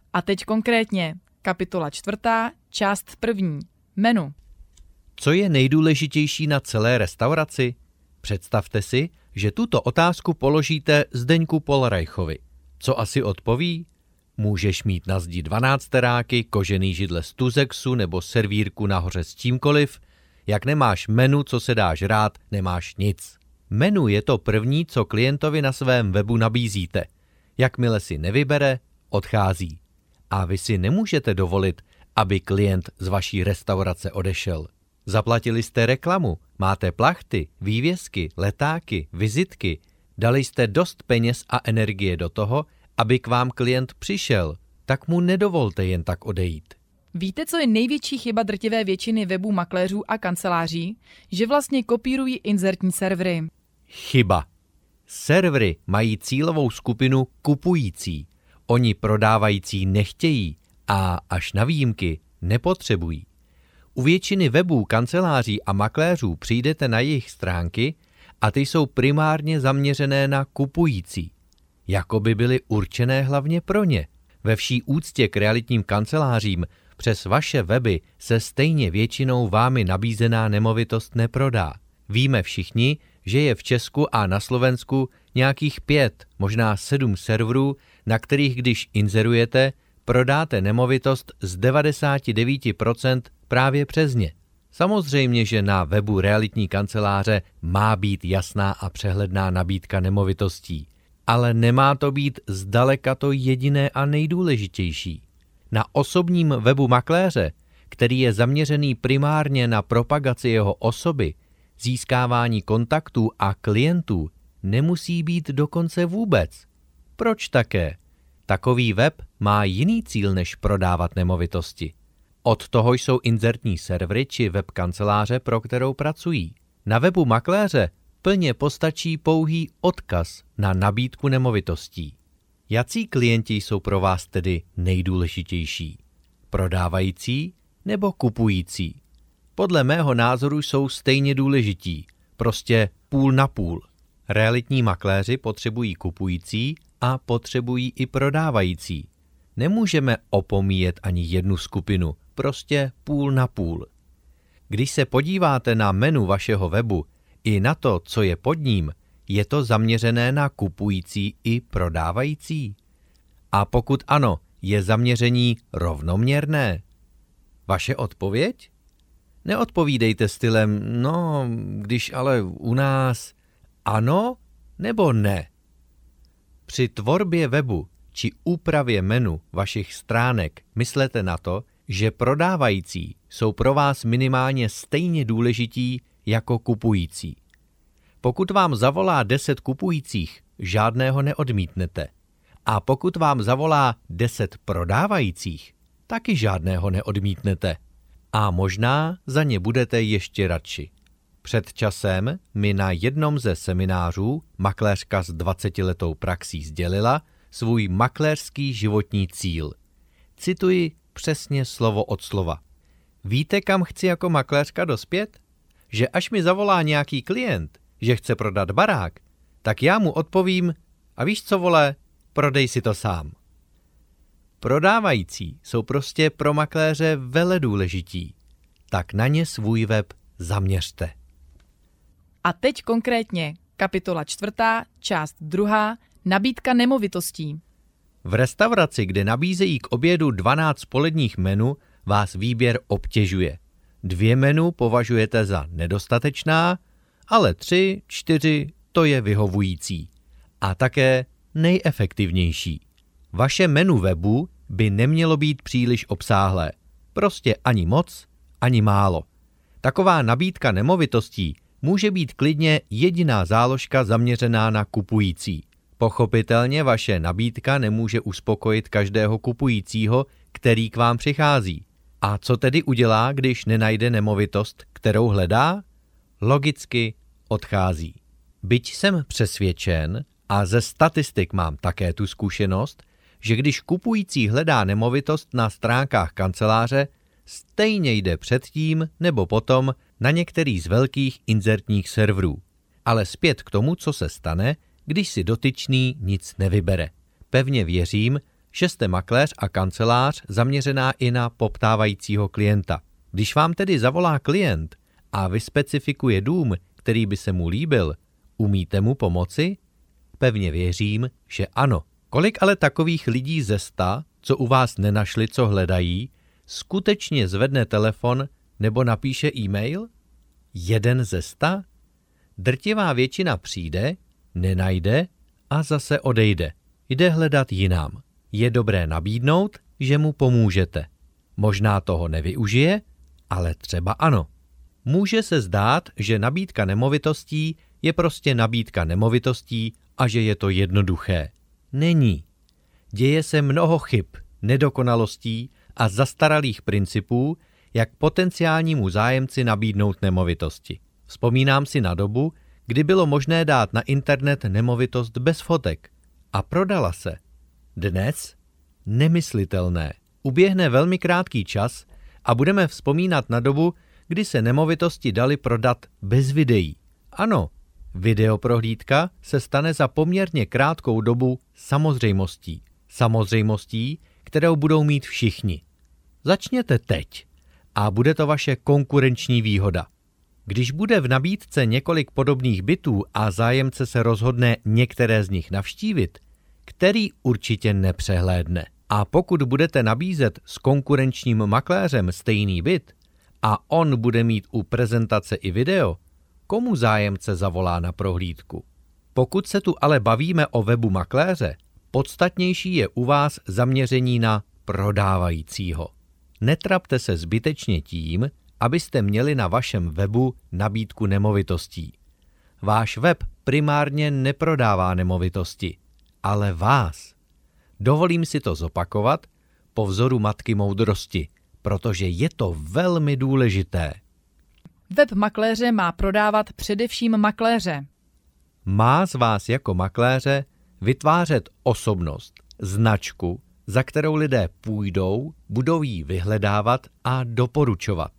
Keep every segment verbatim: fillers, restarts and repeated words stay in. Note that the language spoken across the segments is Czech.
A teď konkrétně, kapitola čtvrtá, část první, menu. Co je nejdůležitější na celé restauraci? Představte si, že tuto otázku položíte Zdeňku Polreichovi. Co asi odpoví? Můžeš mít na zdi dvanácteráky, kožený židle z Tuzexu nebo servírku nahoře s čímkoliv. Jak nemáš menu, co se dá žrát, nemáš nic. Menu je to první, co klientovi na svém webu nabízíte. Jakmile si nevybere, odchází. A vy si nemůžete dovolit, aby klient z vaší restaurace odešel. Zaplatili jste reklamu, máte plachty, vývěsky, letáky, vizitky. Dali jste dost peněz a energie do toho, aby k vám klient přišel, tak mu nedovolte jen tak odejít. Víte, co je největší chyba drtivé většiny webů makléřů a kanceláří? Že vlastně kopírují inzertní servery. Chyba. Servery mají cílovou skupinu kupující. Oni prodávající nechtějí a až na výjimky nepotřebují. U většiny webů, kanceláří a makléřů přijdete na jejich stránky a ty jsou primárně zaměřené na kupující. Jakoby byly určené hlavně pro ně. Ve vší úctě k realitním kancelářím přes vaše weby se stejně většinou vámi nabízená nemovitost neprodá. Víme všichni, že je v Česku a na Slovensku nějakých pět, možná sedm serverů, na kterých když inzerujete, prodáte nemovitost z devadesát devět procent právě přes ně. Samozřejmě, že na webu realitní kanceláře má být jasná a přehledná nabídka nemovitostí, ale nemá to být zdaleka to jediné a nejdůležitější. Na osobním webu makléře, který je zaměřený primárně na propagaci jeho osoby, získávání kontaktů a klientů, nemusí být dokonce vůbec. Proč také? Takový web má jiný cíl, než prodávat nemovitosti. Od toho jsou inzertní servery či web kanceláře, pro kterou pracují. Na webu makléře plně postačí pouhý odkaz na nabídku nemovitostí. Jací klienti jsou pro vás tedy nejdůležitější? Prodávající nebo kupující? Podle mého názoru jsou stejně důležití, prostě půl na půl. Realitní makléři potřebují kupující a potřebují i prodávající. Nemůžeme opomíjet ani jednu skupinu, prostě půl na půl. Když se podíváte na menu vašeho webu i na to, co je pod ním, je to zaměřené na kupující i prodávající? A pokud ano, je zaměření rovnoměrné? Vaše odpověď? Neodpovídejte stylem, no, když ale u nás ano nebo ne. Při tvorbě webu či úpravě menu vašich stránek myslete na to, že prodávající jsou pro vás minimálně stejně důležití jako kupující. Pokud vám zavolá deset kupujících, žádného neodmítnete. A pokud vám zavolá deset prodávajících, taky žádného neodmítnete. A možná za ně budete ještě radši. Před časem mi na jednom ze seminářů makléřka s dvacetiletou praxí sdělila svůj makléřský životní cíl. Cituji přesně slovo od slova. Víte, kam chci jako makléřka dospět? Že až mi zavolá nějaký klient, že chce prodat barák, tak já mu odpovím, a víš co, vole, prodej si to sám. Prodávající jsou prostě pro makléře veledůležití, tak na ně svůj web zaměřte. A teď konkrétně kapitola čtvrtá, část druhá, nabídka nemovitostí. V restauraci, kde nabízejí k obědu dvanáct poledních menu, vás výběr obtěžuje. Dvě menu považujete za nedostatečná, ale tři, čtyři to je vyhovující. A také nejefektivnější. Vaše menu webu by nemělo být příliš obsáhlé. Prostě ani moc, ani málo. Taková nabídka nemovitostí může být klidně jediná záložka zaměřená na kupující. Pochopitelně vaše nabídka nemůže uspokojit každého kupujícího, který k vám přichází. A co tedy udělá, když nenajde nemovitost, kterou hledá? Logicky odchází. Byť jsem přesvědčen, a ze statistik mám také tu zkušenost, že když kupující hledá nemovitost na stránkách kanceláře, stejně jde předtím nebo potom na některý z velkých inzertních serverů. Ale zpět k tomu, co se stane, když si dotyčný nic nevybere. Pevně věřím, že jste makléř a kancelář zaměřená i na poptávajícího klienta. Když vám tedy zavolá klient a vyspecifikuje dům, který by se mu líbil, umíte mu pomoci? Pevně věřím, že ano. Kolik ale takových lidí ze sta, co u vás nenašli, co hledají, skutečně zvedne telefon nebo napíše e-mail? Jeden ze sta? Drtivá většina přijde, nenajde a zase odejde. Jde hledat jinam. Je dobré nabídnout, že mu pomůžete. Možná toho nevyužije, ale třeba ano. Může se zdát, že nabídka nemovitostí je prostě nabídka nemovitostí a že je to jednoduché. Není. Děje se mnoho chyb, nedokonalostí a zastaralých principů, jak potenciálnímu zájemci nabídnout nemovitosti. Vzpomínám si na dobu, kdy bylo možné dát na internet nemovitost bez fotek a prodala se. Dnes? Nemyslitelné. Uběhne velmi krátký čas a budeme vzpomínat na dobu, kdy se nemovitosti daly prodat bez videí. Ano, videoprohlídka se stane za poměrně krátkou dobu samozřejmostí. Samozřejmostí, kterou budou mít všichni. Začněte teď a bude to vaše konkurenční výhoda. Když bude v nabídce několik podobných bytů a zájemce se rozhodne některé z nich navštívit, který určitě nepřehlédne. A pokud budete nabízet s konkurenčním makléřem stejný byt a on bude mít u prezentace i video, komu zájemce zavolá na prohlídku? Pokud se tu ale bavíme o webu makléře, podstatnější je u vás zaměření na prodávajícího. Netrapte se zbytečně tím, abyste měli na vašem webu nabídku nemovitostí. Váš web primárně neprodává nemovitosti, ale vás. Dovolím si to zopakovat po vzoru matky moudrosti, protože je to velmi důležité. Web makléře má prodávat především makléře. Má z vás jako makléře vytvářet osobnost, značku, za kterou lidé půjdou, budou ji vyhledávat a doporučovat.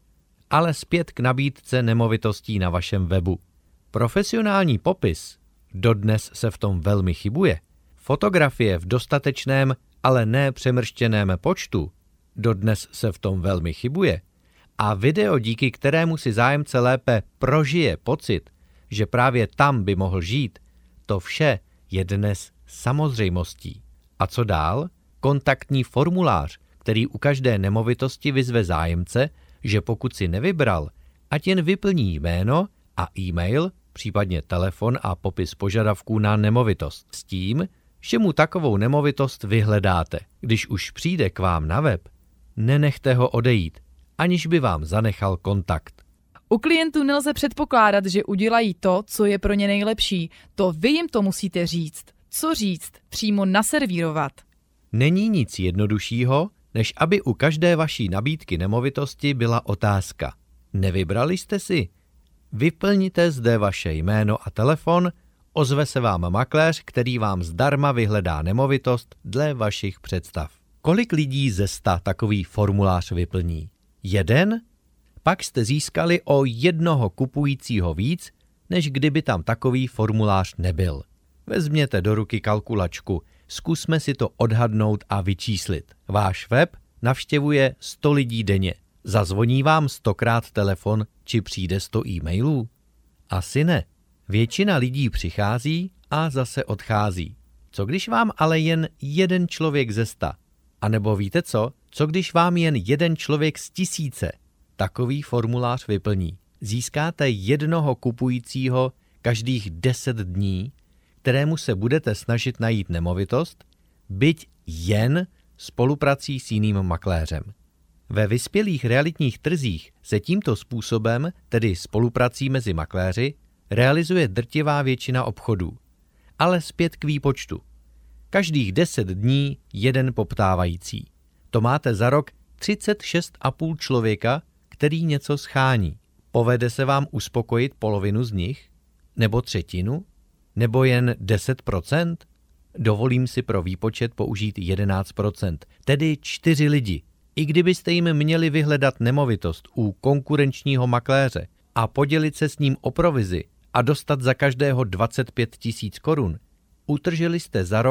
Ale zpět k nabídce nemovitostí na vašem webu. Profesionální popis, dodnes se v tom velmi chybuje, fotografie v dostatečném, ale ne přemrštěném počtu, dodnes se v tom velmi chybuje, a video, díky kterému si zájemce lépe prožije pocit, že právě tam by mohl žít, to vše je dnes samozřejmostí. A co dál? Kontaktní formulář, který u každé nemovitosti vyzve zájemce, že pokud si nevybral, ať jen vyplní jméno a e-mail, případně telefon a popis požadavků na nemovitost. S tím, že mu takovou nemovitost vyhledáte. Když už přijde k vám na web, nenechte ho odejít, aniž by vám zanechal kontakt. U klientů nelze předpokládat, že udělají to, co je pro ně nejlepší. To vy jim to musíte říct. Co říct? Přímo naservírovat. Není nic jednoduššího, než aby u každé vaší nabídky nemovitosti byla otázka. Nevybrali jste si? Vyplňte zde vaše jméno a telefon, ozve se vám makléř, který vám zdarma vyhledá nemovitost dle vašich představ. Kolik lidí ze sta takový formulář vyplní? Jeden? Pak jste získali o jednoho kupujícího víc, než kdyby tam takový formulář nebyl. Vezměte do ruky kalkulačku, zkusme si to odhadnout a vyčíslit. Váš web navštěvuje sto lidí denně. Zazvoní vám stokrát telefon, či přijde sto e-mailů? Asi ne. Většina lidí přichází a zase odchází. Co když vám ale jen jeden člověk ze sta? A nebo víte co? Co když vám jen jeden člověk z tisíce takový formulář vyplní? Získáte jednoho kupujícího každých deset dní, kterému se budete snažit najít nemovitost, byť jen spoluprací s jiným makléřem. Ve vyspělých realitních trzích se tímto způsobem, tedy spoluprací mezi makléři, realizuje drtivá většina obchodů. Ale zpět k výpočtu. Každých deset dní jeden poptávající. To máte za rok třicet šest a půl člověka, který něco schání. Povede se vám uspokojit polovinu z nich? Nebo třetinu? Nebo jen deset procent? Dovolím si pro výpočet použít jedenáct procent, tedy čtyři lidi. I kdybyste jim měli vyhledat nemovitost u konkurenčního makléře a podělit se s ním o provizi a dostat za každého dvacet pět tisíc korun, utržili jste za rok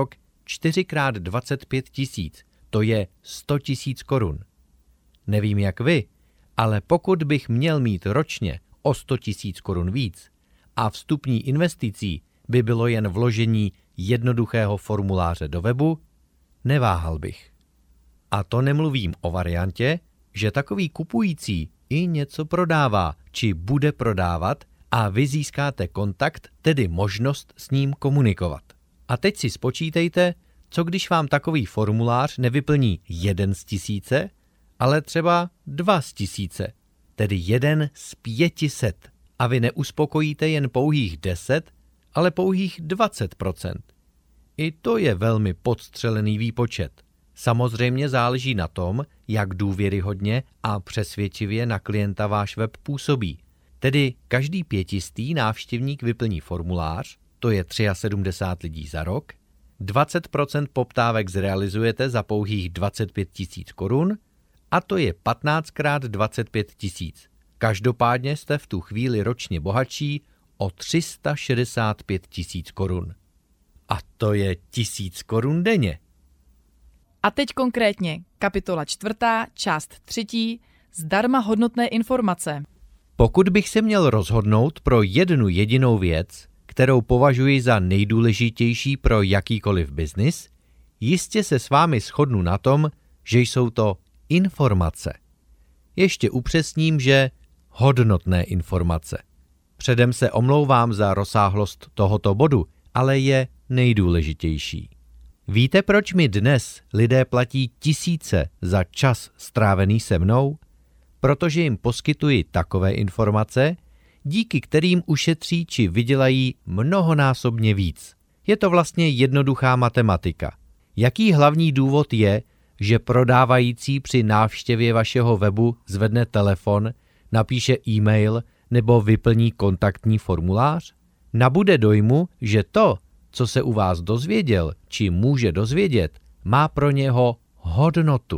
čtyři krát dvacet pět tisíc, to je sto tisíc korun. Nevím jak vy, ale pokud bych měl mít ročně o sto tisíc korun víc a vstupní investicí by bylo jen vložení jednoduchého formuláře do webu, neváhal bych. A to nemluvím o variantě, že takový kupující i něco prodává, či bude prodávat a vy získáte kontakt, tedy možnost s ním komunikovat. A teď si spočítejte, co když vám takový formulář nevyplní jeden z tisíce, ale třeba dva z tisíce, tedy jeden z pětiset. A vy neuspokojíte jen pouhých deset, ale pouhých dvacet procent. I to je velmi podstřelený výpočet. Samozřejmě záleží na tom, jak důvěryhodně a přesvědčivě na klienta váš web působí. Tedy každý pětistý návštěvník vyplní formulář, to je sedmdesát tři lidí za rok, dvacet procent poptávek zrealizujete za pouhých dvacet pět tisíc korun a to je patnáct krát dvacet pět tisíc. Každopádně jste v tu chvíli ročně bohatší o tři sta šedesát pět tisíc korun. A to je tisíc korun denně. A teď konkrétně kapitola čtvrtá, část třetí, zdarma hodnotné informace. Pokud bych se měl rozhodnout pro jednu jedinou věc, kterou považuji za nejdůležitější pro jakýkoliv biznis, jistě se s vámi shodnu na tom, že jsou to informace. Ještě upřesním, že hodnotné informace. Předem se omlouvám za rozsáhlost tohoto bodu, ale je nejdůležitější. Víte, proč mi dnes lidé platí tisíce za čas strávený se mnou? Protože jim poskytuji takové informace, díky kterým ušetří či vydělají mnohonásobně víc. Je to vlastně jednoduchá matematika. Jaký hlavní důvod je, že prodávající při návštěvě vašeho webu zvedne telefon, napíše e-mail nebo vyplní kontaktní formulář? Nabude dojmu, že to, co se u vás dozvěděl či může dozvědět, má pro něho hodnotu.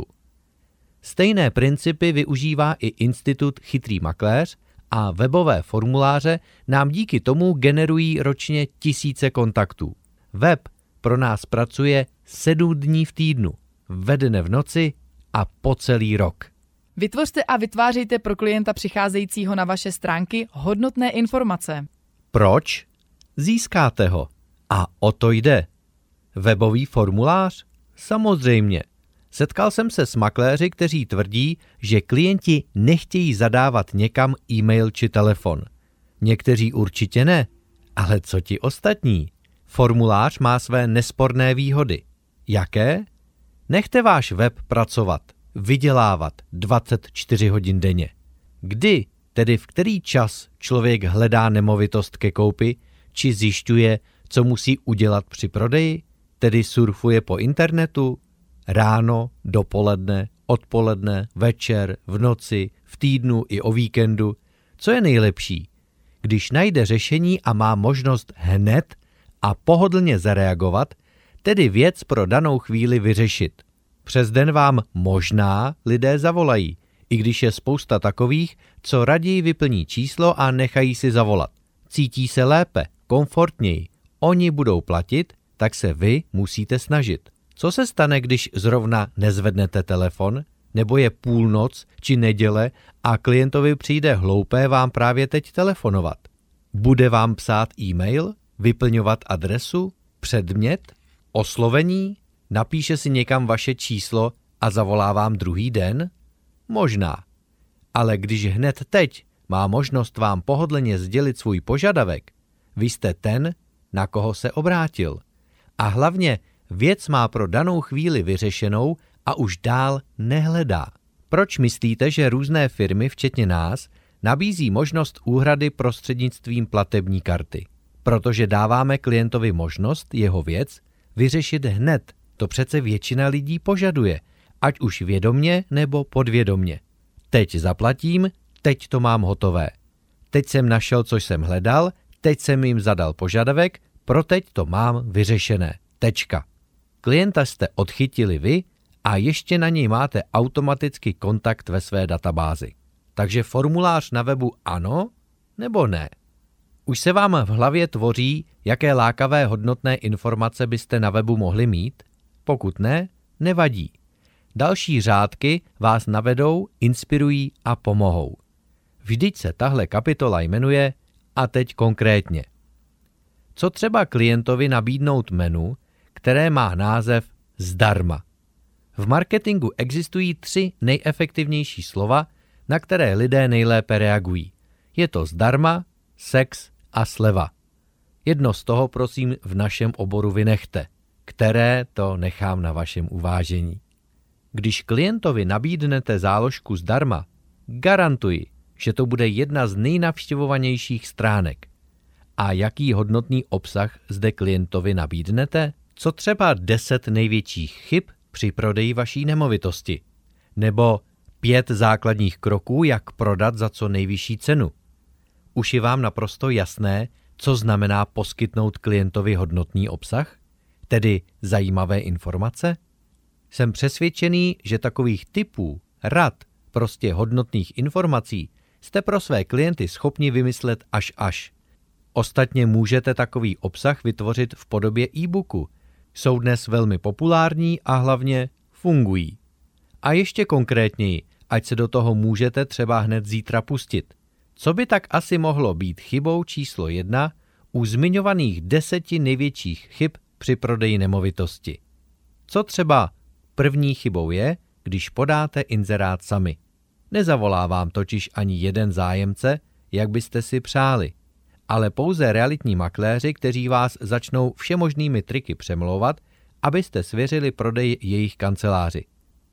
Stejné principy využívá i institut Chytrý makléř a webové formuláře nám díky tomu generují ročně tisíce kontaktů. Web pro nás pracuje sedm dní v týdnu, ve dne v noci a po celý rok. Vytvořte a vytvářejte pro klienta přicházejícího na vaše stránky hodnotné informace. Proč? Získáte ho. A o to jde. Webový formulář? Samozřejmě. Setkal jsem se s makléři, kteří tvrdí, že klienti nechtějí zadávat někam e-mail či telefon. Někteří určitě ne, ale co ti ostatní? Formulář má své nesporné výhody. Jaké? Nechte váš web pracovat, vydělávat dvacet čtyři hodin denně. Kdy, tedy v který čas člověk hledá nemovitost ke koupi, či zjišťuje, co musí udělat při prodeji, tedy surfuje po internetu, ráno, dopoledne, odpoledne, večer, v noci, v týdnu i o víkendu. Co je nejlepší? Když najde řešení a má možnost hned a pohodlně zareagovat, tedy věc pro danou chvíli vyřešit. Přes den vám možná lidé zavolají, i když je spousta takových, co raději vyplní číslo a nechají si zavolat. Cítí se lépe, komfortněji. Oni budou platit, tak se vy musíte snažit. Co se stane, když zrovna nezvednete telefon, nebo je půlnoc či neděle a klientovi přijde hloupé vám právě teď telefonovat? Bude vám psát e-mail, vyplňovat adresu, předmět, oslovení, napíše si někam vaše číslo a zavolá vám druhý den? Možná. Ale když hned teď má možnost vám pohodlně sdělit svůj požadavek, vy jste ten, na koho se obrátil. A hlavně věc má pro danou chvíli vyřešenou a už dál nehledá. Proč myslíte, že různé firmy, včetně nás, nabízí možnost úhrady prostřednictvím platební karty? Protože dáváme klientovi možnost jeho věc vyřešit hned. To přece většina lidí požaduje, ať už vědomně nebo podvědomně. Teď zaplatím, teď to mám hotové. Teď jsem našel, co jsem hledal, teď jsem jim zadal požadavek, pro teď to mám vyřešené. Tečka. Klienta jste odchytili vy a ještě na něj máte automaticky kontakt ve své databázi. Takže formulář na webu ano nebo ne? Už se vám v hlavě tvoří, jaké lákavé hodnotné informace byste na webu mohli mít? Pokud ne, nevadí. Další řádky vás navedou, inspirují a pomohou. Vždyť se tahle kapitola jmenuje A teď konkrétně. Co třeba klientovi nabídnout menu, které má název zdarma? V marketingu existují tři nejefektivnější slova, na které lidé nejlépe reagují. Je to zdarma, sex a sleva. Jedno z toho prosím v našem oboru vynechte, které to nechám na vašem uvážení. Když klientovi nabídnete záložku zdarma, garantuji, že to bude jedna z nejnavštěvovanějších stránek. A jaký hodnotný obsah zde klientovi nabídnete? Co třeba deset největších chyb při prodeji vaší nemovitosti? Nebo pět základních kroků, jak prodat za co nejvyšší cenu? Už je vám naprosto jasné, co znamená poskytnout klientovi hodnotný obsah? Tedy zajímavé informace? Jsem přesvědčený, že takových typů, rad, prostě hodnotných informací jste pro své klienty schopni vymyslet až až. Ostatně můžete takový obsah vytvořit v podobě e-booku. Jsou dnes velmi populární a hlavně fungují. A ještě konkrétněji, ať se do toho můžete třeba hned zítra pustit. Co by tak asi mohlo být chybou číslo jedna u zmiňovaných deseti největších chyb při prodeji nemovitosti? Co třeba první chybou je, když podáte inzerát sami? Nezavolá vám totiž ani jeden zájemce, jak byste si přáli, ale pouze realitní makléři, kteří vás začnou všemožnými triky přemlouvat, abyste svěřili prodej jejich kanceláři.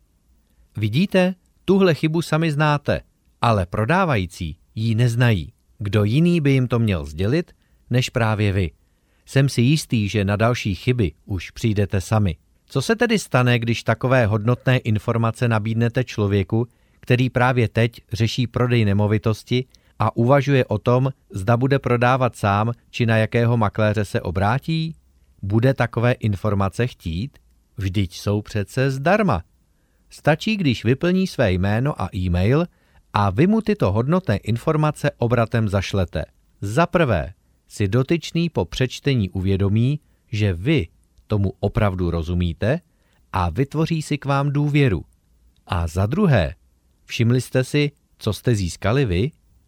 Vidíte, tuhle chybu sami znáte, ale prodávající ji neznají. Kdo jiný by jim to měl sdělit, než právě vy? Jsem si jistý, že na další chyby už přijdete sami. Co se tedy stane, když takové hodnotné informace nabídnete člověku, který právě teď řeší prodej nemovitosti a uvažuje o tom, zda bude prodávat sám, či na jakého makléře se obrátí? Bude takové informace chtít? Vždyť jsou přece zdarma. Stačí, když vyplní své jméno a e-mail a vy mu tyto hodnotné informace obratem zašlete. Za prvé si dotyčný po přečtení uvědomí, že vy tomu opravdu rozumíte a vytvoří si k vám důvěru. A za druhé, všimli jste si, co jste získali vy?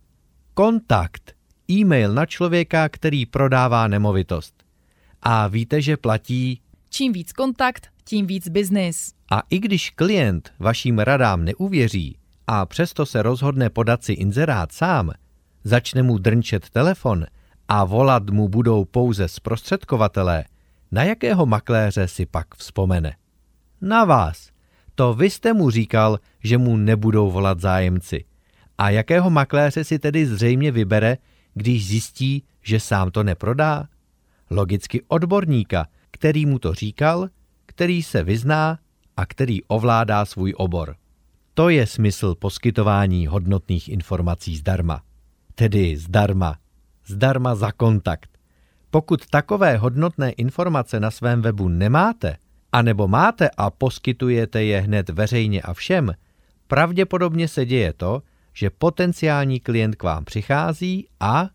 Kontakt. E-mail na člověka, který prodává nemovitost. A víte, že platí... Čím víc kontakt, tím víc biznis. A i když klient vašim radám neuvěří a přesto se rozhodne podat si inzerát sám, začne mu drnčet telefon a volat mu budou pouze zprostředkovatelé, na jakého makléře si pak vzpomene? Na vás. To vy jste mu říkal, že mu nebudou volat zájemci. A jakého makléře si tedy zřejmě vybere, když zjistí, že sám to neprodá? Logicky odborníka, který mu to říkal, který se vyzná a který ovládá svůj obor. To je smysl poskytování hodnotných informací zdarma. Tedy zdarma. Zdarma za kontakt. Pokud takové hodnotné informace na svém webu nemáte, anebo máte a poskytujete je hned veřejně a všem, pravděpodobně se děje to, že potenciální klient k vám přichází a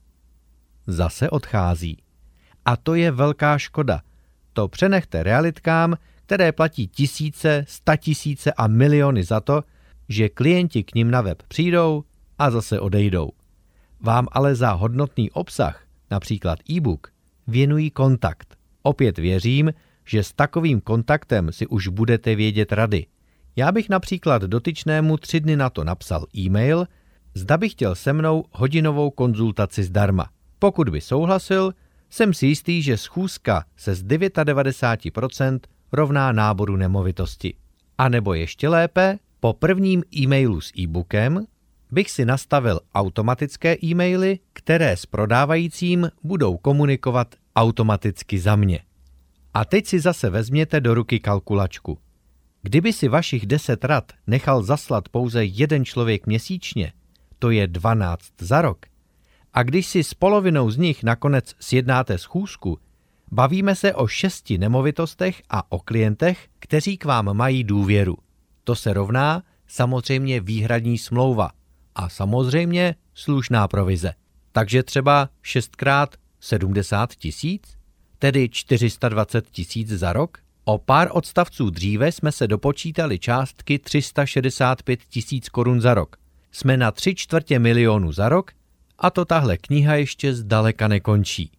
zase odchází. A to je velká škoda. To přenechte realitkám, které platí tisíce, statisíce a miliony za to, že klienti k nim na web přijdou a zase odejdou. Vám ale za hodnotný obsah, například e-book, věnují kontakt. Opět věřím, že s takovým kontaktem si už budete vědět rady. Já bych například dotyčnému tři dny na to napsal e-mail, zda by chtěl se mnou hodinovou konzultaci zdarma. Pokud by souhlasil, jsem si jistý, že schůzka se z devadesát devět procent rovná náboru nemovitosti. A nebo ještě lépe, po prvním e-mailu s e-bookem bych si nastavil automatické e-maily, které s prodávajícím budou komunikovat automaticky za mě. A teď si zase vezměte do ruky kalkulačku. Kdyby si vašich deset rad nechal zaslat pouze jeden člověk měsíčně, to je dvanáct za rok. A když si s polovinou z nich nakonec sjednáte schůzku, bavíme se o šesti nemovitostech a o klientech, kteří k vám mají důvěru. To se rovná samozřejmě výhradní smlouva a samozřejmě slušná provize. Takže třeba šestkrát sedmdesát tisíc, tedy čtyři sta dvacet tisíc za rok? O pár odstavců dříve jsme se dopočítali částky tři sta šedesát pět tisíc korun za rok. Jsme na tři čtvrtě milionu za rok a to tahle kniha ještě zdaleka nekončí.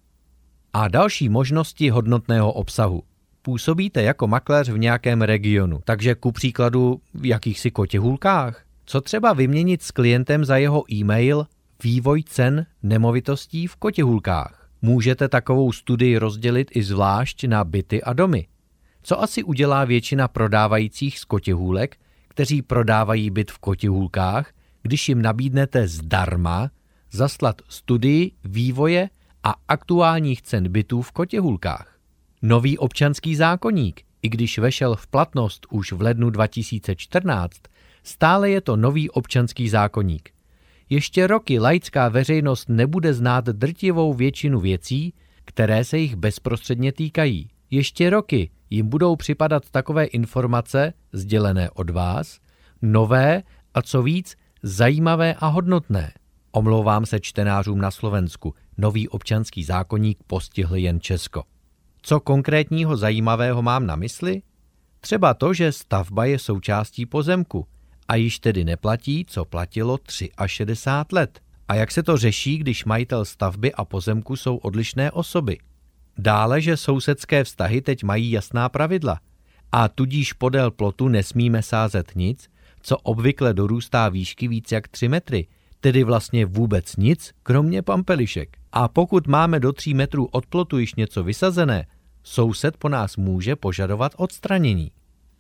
A další možnosti hodnotného obsahu. Působíte jako makléř v nějakém regionu, takže ku příkladu v jakýchsi kotěhulkách. Co třeba vyměnit s klientem za jeho e-mail vývoj cen nemovitostí v kotěhulkách? Můžete takovou studii rozdělit i zvlášť na byty a domy. Co asi udělá většina prodávajících z kotěhůlek, kteří prodávají byt v kotěhůlkách, když jim nabídnete zdarma zaslat studii vývoje a aktuálních cen bytů v kotěhůlkách? Nový občanský zákoník, i když vešel v platnost už v lednu dva tisíce čtrnáct, stále je to nový občanský zákoník. Ještě roky laická veřejnost nebude znát drtivou většinu věcí, které se jich bezprostředně týkají. Ještě roky jim budou připadat takové informace, sdělené od vás, nové a co víc, zajímavé a hodnotné. Omlouvám se čtenářům na Slovensku, nový občanský zákoník postihl jen Česko. Co konkrétního zajímavého mám na mysli? Třeba to, že stavba je součástí pozemku a již tedy neplatí, co platilo šedesát tři let. A jak se to řeší, když majitel stavby a pozemku jsou odlišné osoby? Dále, že sousedské vztahy teď mají jasná pravidla a tudíž podél plotu nesmíme sázet nic, co obvykle dorůstá výšky víc jak tři metry, tedy vlastně vůbec nic, kromě pampelišek. A pokud máme do tří metrů od plotu již něco vysazené, soused po nás může požadovat odstranění.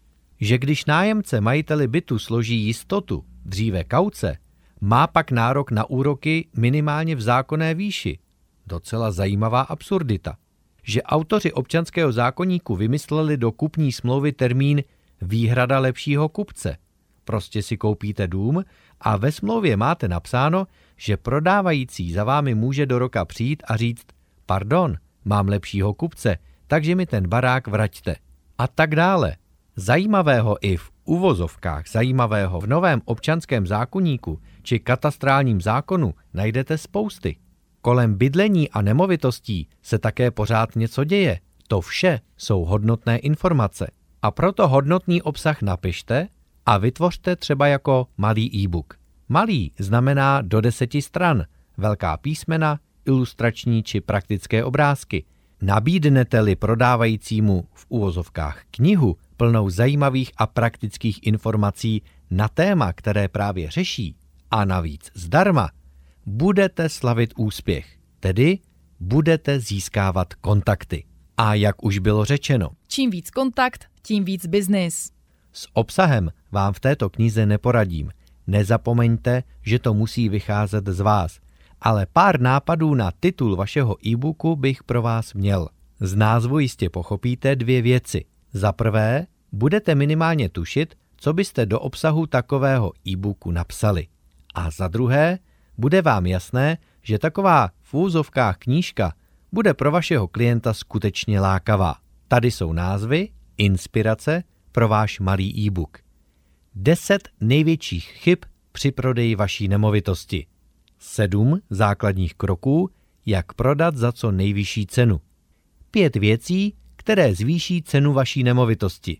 Že když nájemce majiteli bytu složí jistotu, dříve kauce, má pak nárok na úroky minimálně v zákonné výši. Docela zajímavá absurdita. Že autoři občanského zákoníku vymysleli do kupní smlouvy termín výhrada lepšího kupce. Prostě si koupíte dům a ve smlouvě máte napsáno, že prodávající za vámi může do roka přijít a říct pardon, mám lepšího kupce, takže mi ten barák vraťte. A tak dále. Zajímavého i v uvozovkách zajímavého v novém občanském zákoníku či katastrálním zákonu najdete spousty. Kolem bydlení a nemovitostí se také pořád něco děje. To vše jsou hodnotné informace. A proto hodnotný obsah napište a vytvořte třeba jako malý e-book. Malý znamená do deseti stran, velká písmena, ilustrační či praktické obrázky. Nabídnete-li prodávajícímu v uvozovkách knihu plnou zajímavých a praktických informací na téma, které právě řeší, a navíc zdarma, budete slavit úspěch, tedy budete získávat kontakty. A jak už bylo řečeno, čím víc kontakt, tím víc biznis. S obsahem vám v této knize neporadím. Nezapomeňte, že to musí vycházet z vás, ale pár nápadů na titul vašeho e-booku bych pro vás měl. Z názvu jistě pochopíte dvě věci. Za prvé, budete minimálně tušit, co byste do obsahu takového e-booku napsali. A za druhé, bude vám jasné, že taková v úzovkách knížka bude pro vašeho klienta skutečně lákavá. Tady jsou názvy, inspirace pro váš malý e-book. deset největších chyb při prodeji vaší nemovitosti. sedm základních kroků, jak prodat za co nejvyšší cenu. pět věcí, které zvýší cenu vaší nemovitosti.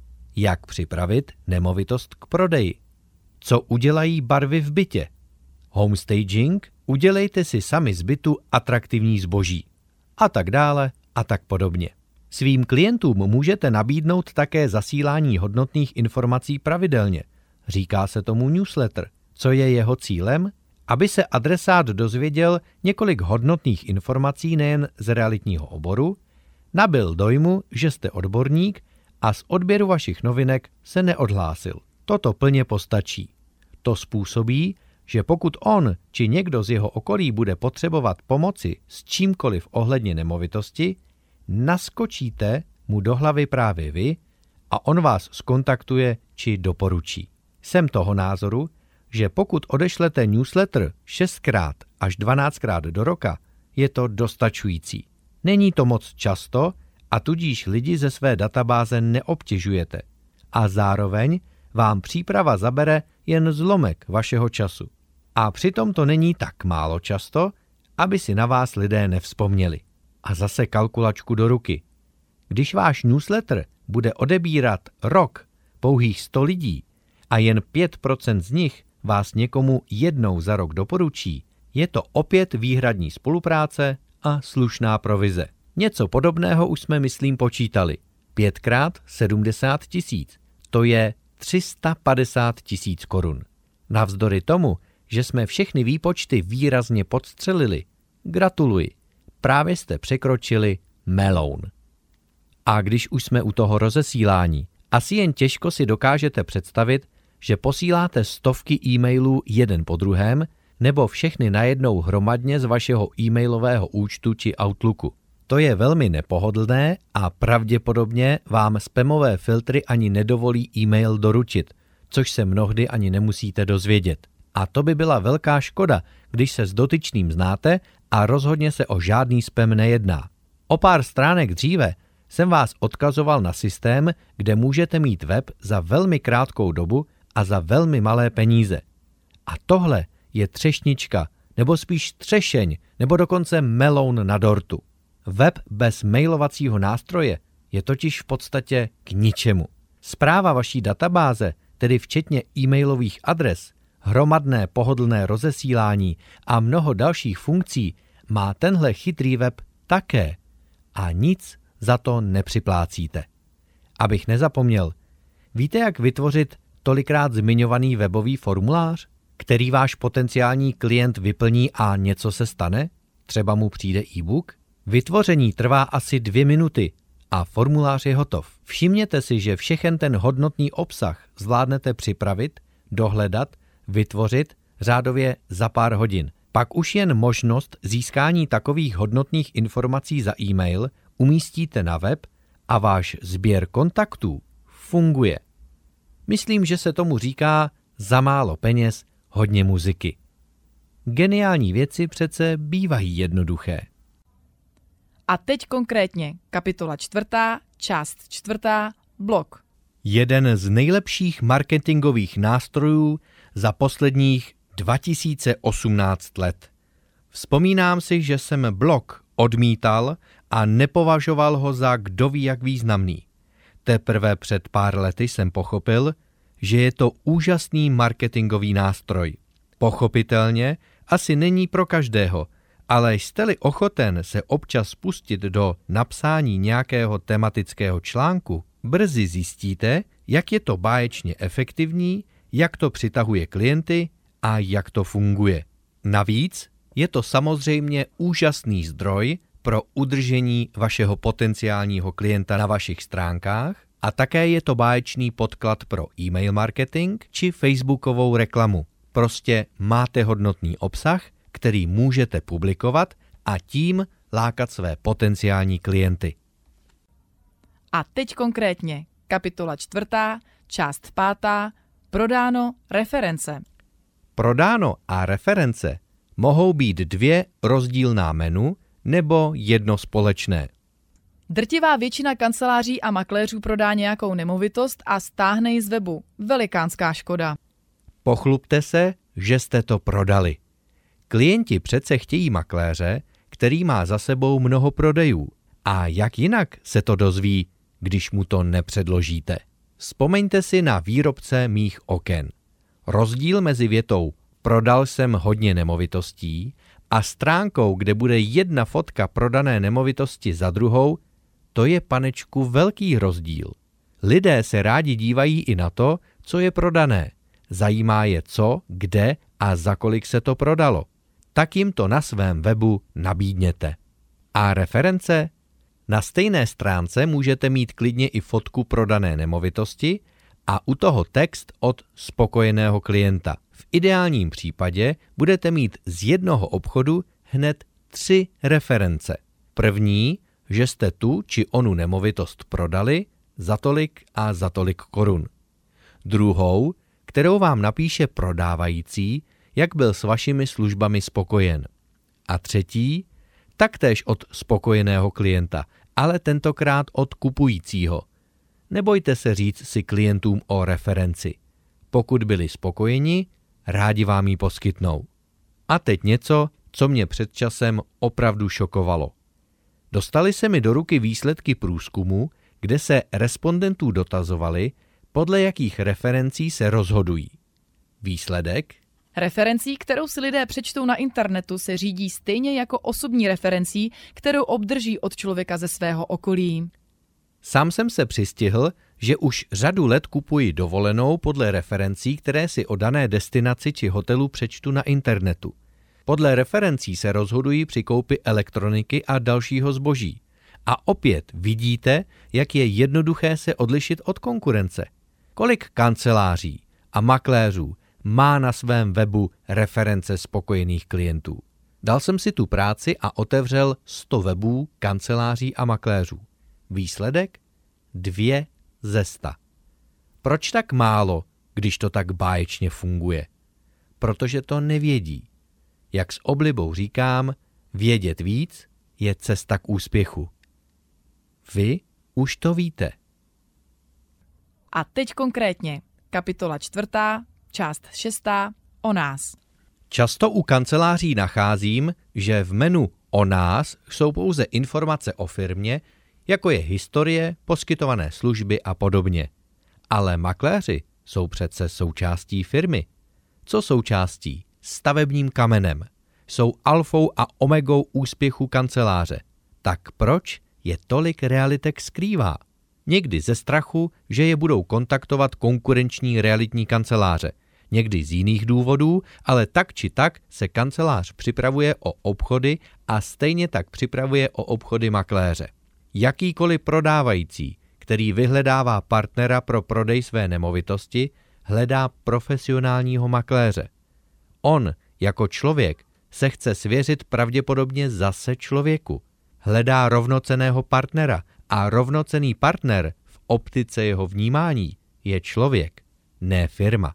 Jak připravit nemovitost k prodeji. Co udělají barvy v bytě. Homestaging, udělejte si sami z bytu atraktivní zboží. A tak dále a tak podobně. Svým klientům můžete nabídnout také zasílání hodnotných informací pravidelně. Říká se tomu newsletter. Co je jeho cílem? Aby se adresát dozvěděl několik hodnotných informací nejen z realitního oboru, nabyl dojmu, že jste odborník a z odběru vašich novinek se neodhlásil. Toto plně postačí. To způsobí, že pokud on či někdo z jeho okolí bude potřebovat pomoci s čímkoliv ohledně nemovitosti, naskočíte mu do hlavy právě vy a on vás zkontaktuje či doporučí. Jsem toho názoru, že pokud odešlete newsletter šestkrát až dvanáctkrát do roka, je to dostačující. Není to moc často a tudíž lidi ze své databáze neobtěžujete. A zároveň vám příprava zabere jen zlomek vašeho času. A přitom to není tak málo často, aby si na vás lidé nevzpomněli. A zase kalkulačku do ruky. Když váš newsletter bude odebírat rok pouhých sto lidí a jen pět procent z nich vás někomu jednou za rok doporučí, je to opět výhradní spolupráce a slušná provize. Něco podobného už jsme, myslím, počítali. Pětkrát sedmdesát tisíc. To je tři sta padesát tisíc korun. Navzdory tomu, že jsme všechny výpočty výrazně podstřelili, gratuluji. Právě jste překročili meloun. A když už jsme u toho rozesílání, asi jen těžko si dokážete představit, že posíláte stovky e-mailů jeden po druhém, nebo všechny najednou hromadně z vašeho e-mailového účtu či Outlooku. To je velmi nepohodlné a pravděpodobně vám spamové filtry ani nedovolí e-mail doručit, což se mnohdy ani nemusíte dozvědět. A to by byla velká škoda, když se s dotyčným znáte a rozhodně se o žádný spam nejedná. O pár stránek dříve jsem vás odkazoval na systém, kde můžete mít web za velmi krátkou dobu a za velmi malé peníze. A tohle je třešnička, nebo spíš třešeň, nebo dokonce meloun na dortu. Web bez mailovacího nástroje je totiž v podstatě k ničemu. Správa vaší databáze, tedy včetně e-mailových adres, hromadné pohodlné rozesílání a mnoho dalších funkcí, má tenhle chytrý web také. A nic za to nepřiplácíte. Abych nezapomněl, víte, jak vytvořit tolikrát zmiňovaný webový formulář, který váš potenciální klient vyplní a něco se stane? Třeba mu přijde e-book? Vytvoření trvá asi dvě minuty a formulář je hotov. Všimněte si, že všechen ten hodnotný obsah zvládnete připravit, dohledat, vytvořit řádově za pár hodin. Pak už jen možnost získání takových hodnotných informací za e-mail umístíte na web a váš sběr kontaktů funguje. Myslím, že se tomu říká za málo peněz hodně muziky. Geniální věci přece bývají jednoduché. A teď konkrétně kapitola čtvrtá, část čtvrtá, blog. Jeden z nejlepších marketingových nástrojů za posledních dva tisíce osmnáct let. Vzpomínám si, že jsem blog odmítal a nepovažoval ho za kdo ví jak významný. Teprve před pár lety jsem pochopil, že je to úžasný marketingový nástroj. Pochopitelně asi není pro každého, ale jste-li ochoten se občas pustit do napsání nějakého tematického článku, brzy zjistíte, jak je to báječně efektivní, jak to přitahuje klienty a jak to funguje. Navíc je to samozřejmě úžasný zdroj pro udržení vašeho potenciálního klienta na vašich stránkách a také je to báječný podklad pro e-mail marketing či facebookovou reklamu. Prostě máte hodnotný obsah, který můžete publikovat a tím lákat své potenciální klienty. A teď konkrétně kapitola čtvrtá, část pátá, prodáno, reference. Prodáno a reference mohou být dvě rozdílná menu nebo jedno společné. Drtivá většina kanceláří a makléřů prodá nějakou nemovitost a stáhne ji z webu. Velikánská škoda. Pochlubte se, že jste to prodali. Klienti přece chtějí makléře, který má za sebou mnoho prodejů. A jak jinak se to dozví, když mu to nepředložíte? Vzpomeňte si na výrobce mých oken. Rozdíl mezi větou prodal jsem hodně nemovitostí a stránkou, kde bude jedna fotka prodané nemovitosti za druhou, to je, panečku, velký rozdíl. Lidé se rádi dívají i na to, co je prodané. Zajímá je co, kde a za kolik se to prodalo. Tak jim to na svém webu nabídněte. A reference? Na stejné stránce můžete mít klidně i fotku prodané nemovitosti a u toho text od spokojeného klienta. V ideálním případě budete mít z jednoho obchodu hned tři reference. První, že jste tu či onu nemovitost prodali za tolik a za tolik korun. Druhou, kterou vám napíše prodávající, jak byl s vašimi službami spokojen. A třetí, taktéž od spokojeného klienta, ale tentokrát od kupujícího. Nebojte se říct si klientům o referenci. Pokud byli spokojeni, rádi vám ji poskytnou. A teď něco, co mě před časem opravdu šokovalo. Dostaly se mi do ruky výsledky průzkumu, kde se respondentů dotazovali, podle jakých referencí se rozhodují. Výsledek? Referencí, kterou si lidé přečtou na internetu, se řídí stejně jako osobní referencí, kterou obdrží od člověka ze svého okolí. Sám jsem se přistihl, že už řadu let kupuji dovolenou podle referencí, které si o dané destinaci či hotelu přečtu na internetu. Podle referencí se rozhodují při koupi elektroniky a dalšího zboží. A opět vidíte, jak je jednoduché se odlišit od konkurence. Kolik kanceláří a makléřů má na svém webu reference spokojených klientů. Dal jsem si tu práci a otevřel sto webů kanceláří a makléřů. Výsledek? Dvě ze sta. Proč tak málo, když to tak báječně funguje? Protože to nevědí. Jak s oblibou říkám, vědět víc je cesta k úspěchu. Vy už to víte. A teď konkrétně. Kapitola čtvrtá, část šestá, o nás. Často u kanceláří nacházím, že v menu o nás jsou pouze informace o firmě, jako je historie, poskytované služby a podobně. Ale makléři jsou přece součástí firmy. Co součástí? Stavebním kamenem. Jsou alfou a omegou úspěchu kanceláře. Tak proč je tolik realitek skrývá? Někdy ze strachu, že je budou kontaktovat konkurenční realitní kanceláře. Někdy z jiných důvodů, ale tak či tak se kancelář připravuje o obchody a stejně tak připravuje o obchody makléře. Jakýkoliv prodávající, který vyhledává partnera pro prodej své nemovitosti, hledá profesionálního makléře. On, jako člověk, se chce svěřit pravděpodobně zase člověku. Hledá rovnocenného partnera a rovnocenný partner v optice jeho vnímání je člověk, ne firma.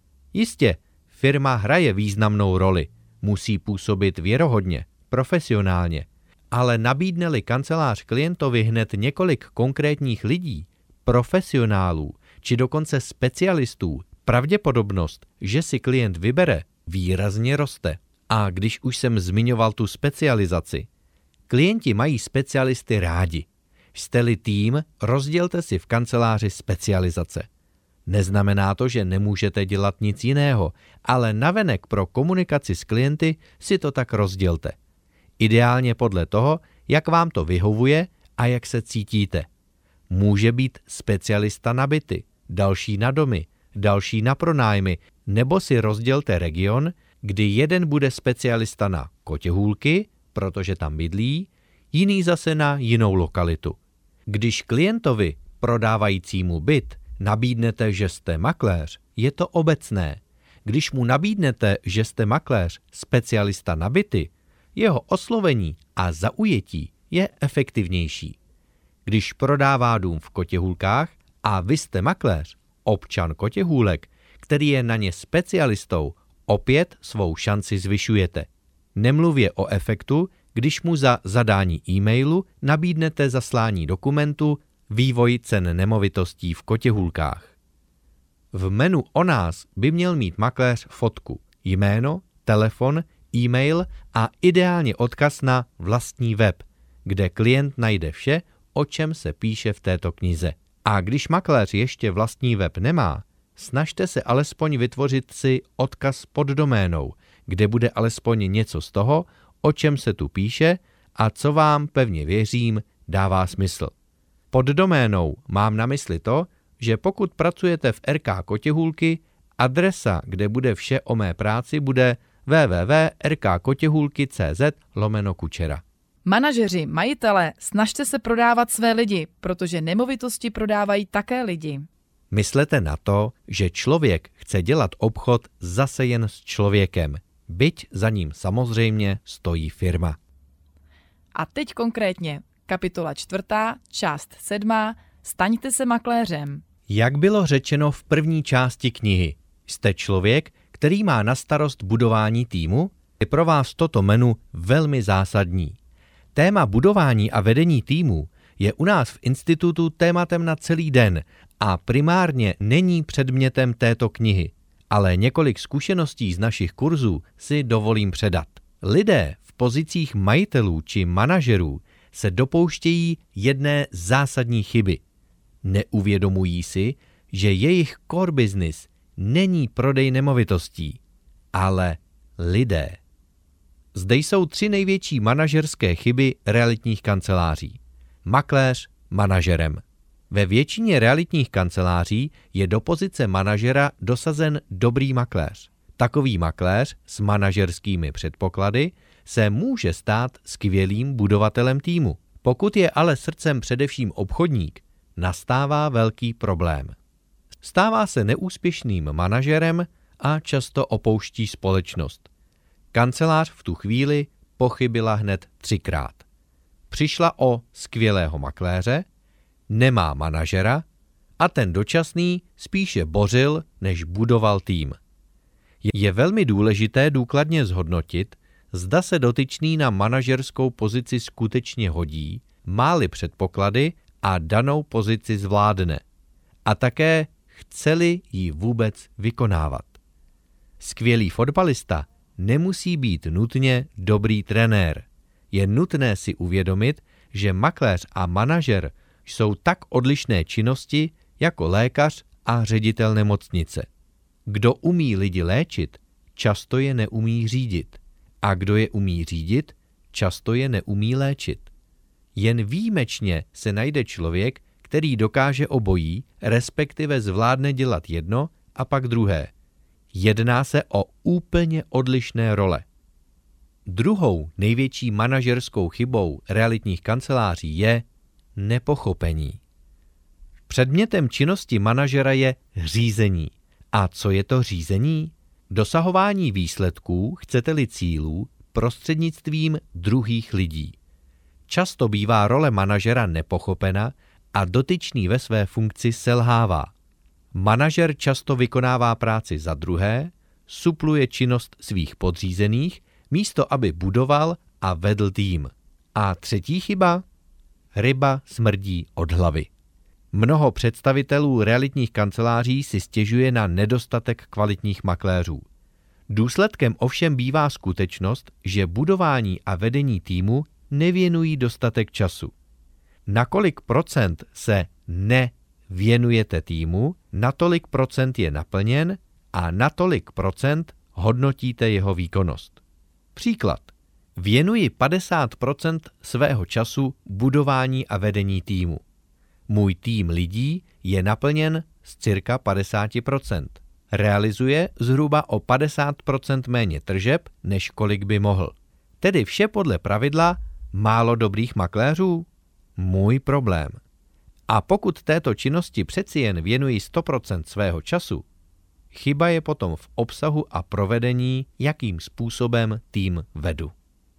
Jistě, firma hraje významnou roli, musí působit věrohodně, profesionálně, ale nabídne-li kancelář klientovi hned několik konkrétních lidí, profesionálů či dokonce specialistů, pravděpodobnost, že si klient vybere, výrazně roste. A když už jsem zmiňoval tu specializaci, klienti mají specialisty rádi. Jste-li tým, rozdělte si v kanceláři specializace. Neznamená to, že nemůžete dělat nic jiného, ale navenek pro komunikaci s klienty si to tak rozdělte. Ideálně podle toho, jak vám to vyhovuje a jak se cítíte. Může být specialista na byty, další na domy, další na pronájmy, nebo si rozdělte region, kdy jeden bude specialista na kotěhůlky, protože tam bydlí, jiný zase na jinou lokalitu. Když klientovi, prodávajícímu byt, nabídnete, že jste makléř, je to obecné. Když mu nabídnete, že jste makléř, specialista na byty, jeho oslovení a zaujetí je efektivnější. Když prodává dům v Kotěhůlkách a vy jste makléř, občan Kotěhůlek, který je na ně specialistou, opět svou šanci zvyšujete. Nemluvě o efektu, když mu za zadání e-mailu nabídnete zaslání dokumentu Vývoj cen nemovitostí v Kotěhůlkách. V menu o nás by měl mít makléř fotku, jméno, telefon, e-mail a ideálně odkaz na vlastní web, kde klient najde vše, o čem se píše v této knize. A když makléř ještě vlastní web nemá, snažte se alespoň vytvořit si odkaz pod doménou, kde bude alespoň něco z toho, o čem se tu píše a co vám, pevně věřím, dává smysl. Pod doménou mám na mysli to, že pokud pracujete v R K Kotěhůlky, adresa, kde bude vše o mé práci, bude w w w tečka r k kotěhůlky tečka c z lomeno kučera. Manažeři, majitele, snažte se prodávat své lidi, protože nemovitosti prodávají také lidi. Myslete na to, že člověk chce dělat obchod zase jen s člověkem, byť za ním samozřejmě stojí firma. A teď konkrétně, kapitola čtvrtá, část sedmá, staňte se makléřem. Jak bylo řečeno v první části knihy, jste člověk, který má na starost budování týmu? Je pro vás toto menu velmi zásadní. Téma budování a vedení týmu je u nás v institutu tématem na celý den a primárně není předmětem této knihy. ale několik zkušeností z našich kurzů si dovolím předat. Lidé v pozicích majitelů či manažerů se dopouštějí jedné zásadní chyby. Neuvědomují si, že jejich core business není prodej nemovitostí, ale lidé. Zde jsou tři největší manažerské chyby realitních kanceláří. Makléř manažerem. Ve většině realitních kanceláří je do pozice manažera dosazen dobrý makléř. Takový makléř s manažerskými předpoklady se může stát skvělým budovatelem týmu. Pokud je ale srdcem především obchodník, nastává velký problém. Stává se neúspěšným manažerem a často opouští společnost. Kancelář v tu chvíli pochybila hned třikrát. Přišla o skvělého makléře, nemá manažera a ten dočasný spíše bořil, než budoval tým. Je velmi důležité důkladně zhodnotit, zda se dotyčný na manažerskou pozici skutečně hodí, má-li předpoklady a danou pozici zvládne. A také chce-li ji vůbec vykonávat. Skvělý fotbalista nemusí být nutně dobrý trenér. Je nutné si uvědomit, že makléř a manažer jsou tak odlišné činnosti jako lékař a ředitel nemocnice. Kdo umí lidi léčit, často je neumí řídit. A kdo je umí řídit, často je neumí léčit. Jen výjimečně se najde člověk, který dokáže obojí, respektive zvládne dělat jedno a pak druhé. Jedná se o úplně odlišné role. Druhou největší manažerskou chybou realitních kanceláří je nepochopení. Předmětem činnosti manažera je řízení. A co je to řízení? Dosahování výsledků, chcete-li cílů, prostřednictvím druhých lidí. Často bývá role manažera nepochopena a dotyčný ve své funkci selhává. Manažer často vykonává práci za druhé, supluje činnost svých podřízených, místo aby budoval a vedl tým. A třetí chyba? Ryba smrdí od hlavy. Mnoho představitelů realitních kanceláří si stěžuje na nedostatek kvalitních makléřů. Důsledkem ovšem bývá skutečnost, že budování a vedení týmu nevěnují dostatek času. Na kolik procent se nevěnujete týmu, na tolik procent je naplněn a na tolik procent hodnotíte jeho výkonnost. Příklad. Věnuji padesát procent svého času budování a vedení týmu. Můj tým lidí je naplněn z cirka padesát procent. Realizuje zhruba o padesát procent méně tržeb, než kolik by mohl. Tedy vše podle pravidla málo dobrých makléřů? Můj problém. A pokud této činnosti přeci jen věnuji sto procent svého času, chyba je potom v obsahu a provedení, jakým způsobem tým vedu.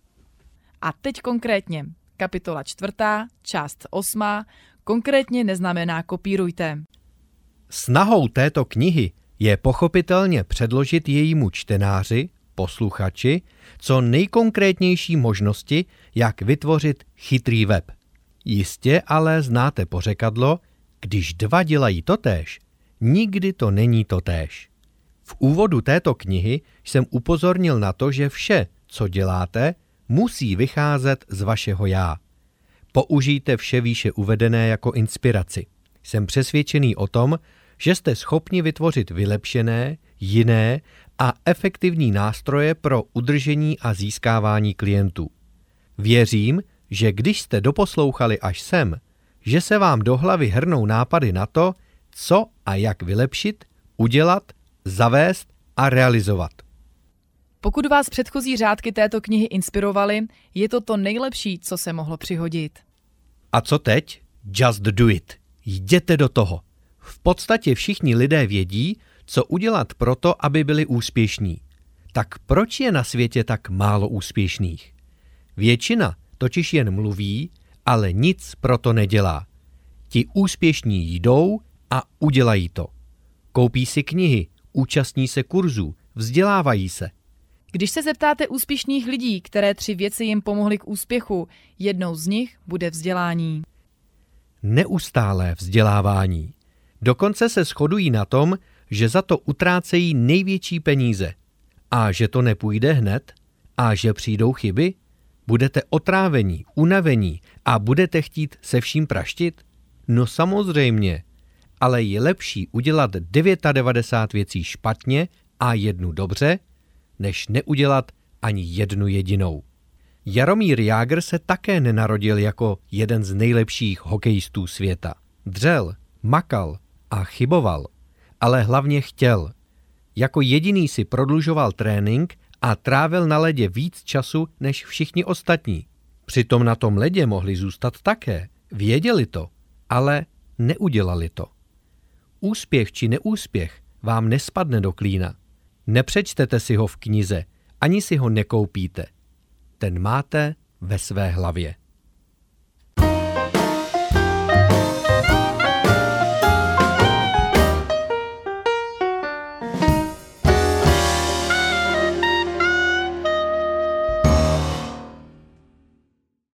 A teď konkrétně. Kapitola čtvrtá, část osmá, konkrétně neznamená kopírujte. Snahou této knihy je pochopitelně předložit jejímu čtenáři, posluchači, co nejkonkrétnější možnosti, jak vytvořit chytrý web. Jistě ale znáte pořekadlo, když dva dělají totéž, nikdy to není totéž. V úvodu této knihy jsem upozornil na to, že vše, co děláte, musí vycházet z vašeho já. Použijte vše výše uvedené jako inspiraci. Jsem přesvědčený o tom, že jste schopni vytvořit vylepšené, jiné a efektivní nástroje pro udržení a získávání klientů. Věřím, že když jste doposlouchali až sem, že se vám do hlavy hrnou nápady na to, co a jak vylepšit, udělat, zavést a realizovat. Pokud vás předchozí řádky této knihy inspirovaly, je to to nejlepší, co se mohlo přihodit. A co teď? Just do it. Jděte do toho. V podstatě všichni lidé vědí, co udělat proto, aby byli úspěšní. Tak proč je na světě tak málo úspěšných? Většina totiž jen mluví, ale nic proto nedělá. Ti úspěšní jdou a udělají to. Koupí si knihy, účastní se kurzů, vzdělávají se. Když se zeptáte úspěšných lidí, které tři věci jim pomohly k úspěchu, jednou z nich bude vzdělání. Neustálé vzdělávání. Dokonce se shodují na tom, že za to utrácejí největší peníze a že to nepůjde hned a že přijdou chyby? Budete otrávení, unavení a budete chtít se vším praštit? No samozřejmě, ale je lepší udělat devadesát devět věcí špatně a jednu dobře, než neudělat ani jednu jedinou. Jaromír Jágr se také nenarodil jako jeden z nejlepších hokejistů světa. Dřel, makal a chyboval, ale hlavně chtěl. Jako jediný si prodlužoval trénink a trávil na ledě víc času než všichni ostatní. Přitom na tom ledě mohli zůstat také, věděli to, ale neudělali to. Úspěch či neúspěch vám nespadne do klína. Nepřečtete si ho v knize, ani si ho nekoupíte. Ten máte ve své hlavě.